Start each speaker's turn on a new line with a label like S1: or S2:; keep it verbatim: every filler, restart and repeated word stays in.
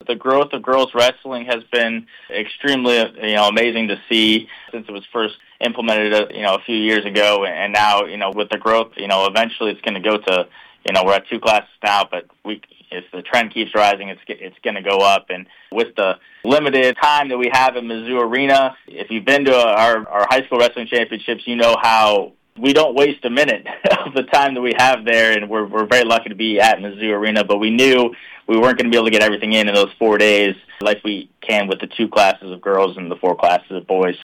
S1: The growth of girls wrestling has been extremely, you know, amazing to see since it was first implemented, uh, you know, a few years ago. And now, you know, with the growth, you know, eventually it's going to go to, you know, we're at two classes now, but we, if the trend keeps rising, it's it's going to go up. And with the limited time that we have at Mizzou Arena, if you've been to our, our high school wrestling championships, you know how we don't waste a minute of the time that we have there, and we're we're very lucky to be at Mizzou Arena. But we knew we weren't going to be able to get everything in in those four days like we can with the two classes of girls and the four classes of boys.